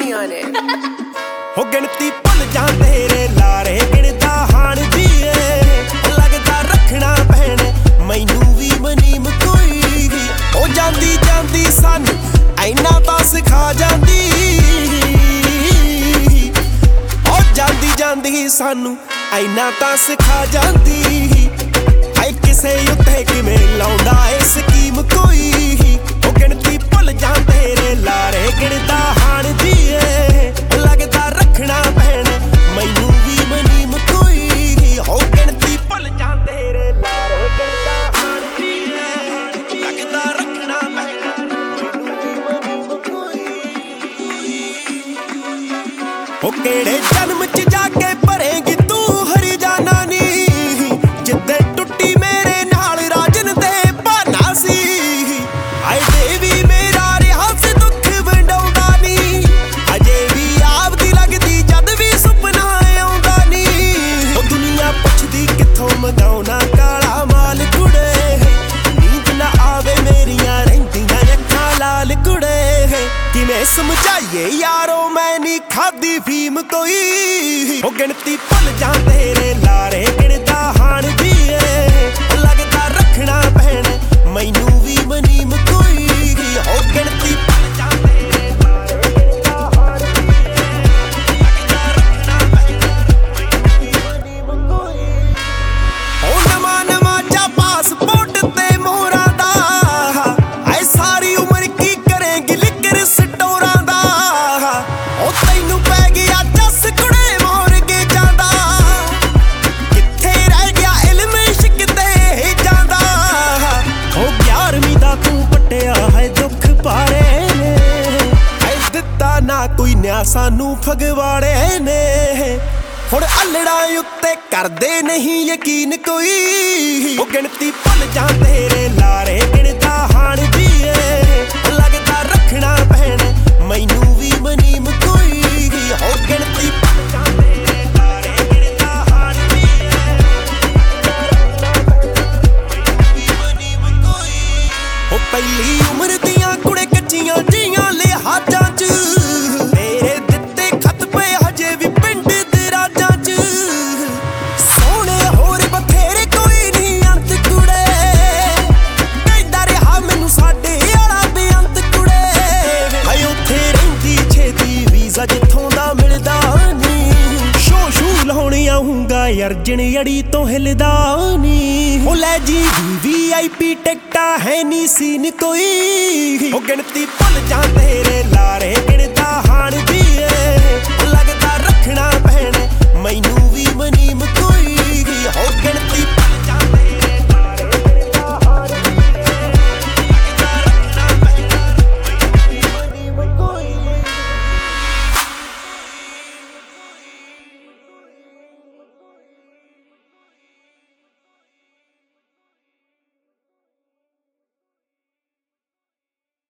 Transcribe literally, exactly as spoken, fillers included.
on it. हो गिनती भुल जा तेरे लारे गिनदा हाण दी ए लगदा रखना पैने मैनू भी मनीम कोई भी ओ जांदी जांदी सानू ऐना तां सिखा जांदी ओ जांदी जांदी सानू ऐना तां सिखा जांदी ऐ किसे उत्ते किवें लाउंदा ए स्कीम कोई ओ गिनती भुल जा तेरे लारे गिनदा हाण दी ए लगदा रखना पैना मैनू भी मनीम कोई हो गिनती भुल जा तेरे लारे गिनदा हाण दी ए लगदा रखना पैना मैनू भी मनीम कोई हो केड़े जन्म च जाके भरेंगी तू हरी जाना नी जिद्दे टुट्टी मेरे नाल राजन दे बहाना सी आए देवी मेरा रिहा से दुख वंडाउंदा नी अजे भी आपदी लगदी जद भी सुपना आउंदा नी ओ दुनिया पुछदी किथों मंगाउना काला माल कुड़े नींद ना आवे मेरियां रहिंदियां अखां लाल कुड़े किवें समझाइए यारो मैं नी खादी फीम कोई ओ गिनती भुल जा तेरे लारे गिनदा हाण दी ए लगदा रखना पैना मैनू भी मनीम कोई हो गिनती भुल जा तेरे लारे गिनदा हाण दी ए लगदा रखना पैना मैनू भी मनीम कोई ओ नवा नवा जा पासपोर्ट ते मोहरां दा ऐ सारी उम्र की करेंगी लिकर स्टोरां दा ओ तैनू पै गया जस कुड़े मोर के जांदा किथे रह गया इल्म इश्क ते जांदा ओ ग्यारहवीं दा तू पट्टिया है दुख पारे ने ऐ दित्ता ना कोई न्या सानू फगवाड़े ने हुण अल्लड़ा उत्ते करदे नहीं यकीन कोई ओ गिनती भुल जा तेरे लारे गिनदा हाण दी ए लगदा रखना पैना मैनू भी मनीम कोई हो गिनती भुल जा तेरे लारे गिनदा हाण दी ए मनीम कोई हो पहली उम्र दियां कुड़े कच्चियां जियां लिहाजां च तेरे दित्ते खत पे हजे भी पिंड दे राजां च सोहणे होर बथेरे कोई नहीं अंत कुड़े कहंदा रहा मैनू साडे आला बेअंत कुड़े हाय उत्थे रहिंदी छेती वीज़ा जित्थों दा मिलदा नी शो शू लाउणी आऊंगा अर्जन अड़ी तो हिलदा नी ओ लै जी वी आई पी टिकटा है नी सीन कोई ओ गिनती भुल जा तेरे लारे गिनदा हाण दी